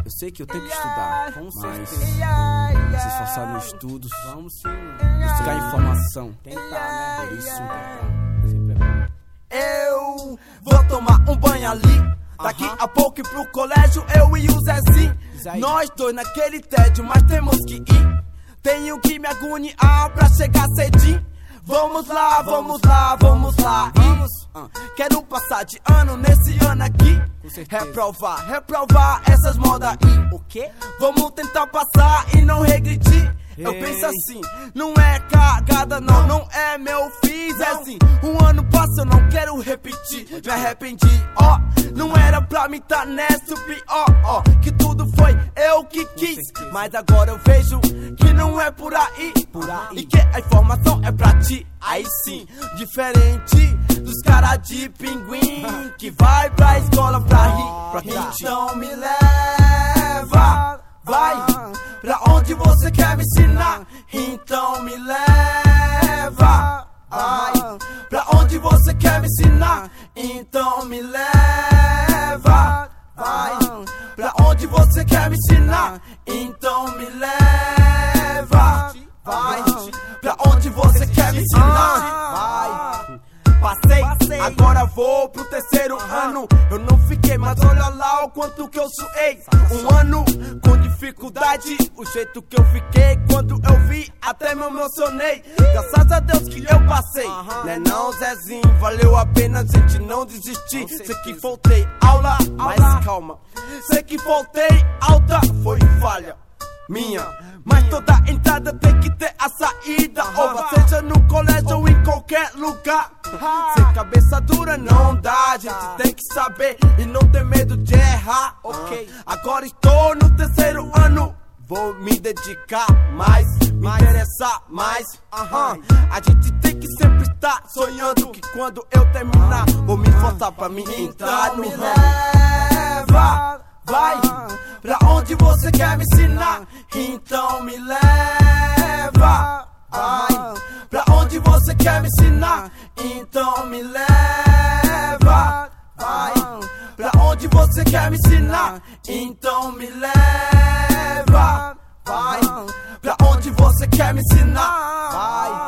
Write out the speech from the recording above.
Eu sei que eu tenho que estudar, mas se esforçar nos estudos, vamos sim, buscar informação, tentar, né? Por isso, sempre é bom. Eu vou tomar um banho ali. Daqui a pouco ir pro colégio, eu e o Zezinho. Nós dois naquele tédio, mas temos que ir. Tenho que me agoniar pra chegar cedinho. Vamos lá, vamos lá, vamos lá. Quero passar de ano nesse ano aqui. Reprovar essas modas aí. O quê? Vamos tentar passar e não regredir. Eu penso assim, não é cagada não, não é meu fiz. É assim, um ano passa, eu não quero repetir. Me arrependi, ó, não era pra mim tá nessa pior, ó, que tudo foi eu que quis. Mas agora eu vejo que não é por aí, e que a informação é pra ti. Aí sim, diferente dos caras de pinguim que vai pra escola pra rir. Então me leva, vai pra onde você quer me ensinar. Então me leva, vai pra onde você quer me ensinar. Então me leva, vai pra onde você quer me ensinar. Então me leva, vai pra onde você quer me ensinar. Vai. Passei, agora vou pro terceiro ano. Eu não fiquei, mas olha lá o quanto que eu suei. Um ano com dificuldade, o jeito que eu fiquei quando eu vi, até me emocionei. Graças a Deus que eu passei, né não, Zezinho? Valeu a pena a gente não desistir. Sei que faltei aula, mas calma. Sei que faltei alta, foi falha minha, mas toda entrada tem que ter a saída. Ou seja no colégio ou em qualquer lugar. Sem cabeça dura não dá, a gente tem que saber e não ter medo de errar. Ok, agora estou no terceiro ano, vou me dedicar mais, me interessar mais. A gente tem que sempre estar sonhando que quando eu terminar vou me esforçar pra me entrar no ramo. Vai pra onde você quer me ensinar. Então me leva, vai pra onde você quer me ensinar. Então me leva, vai pra onde você quer me ensinar. Então me leva, vai pra onde você quer me ensinar. Vai.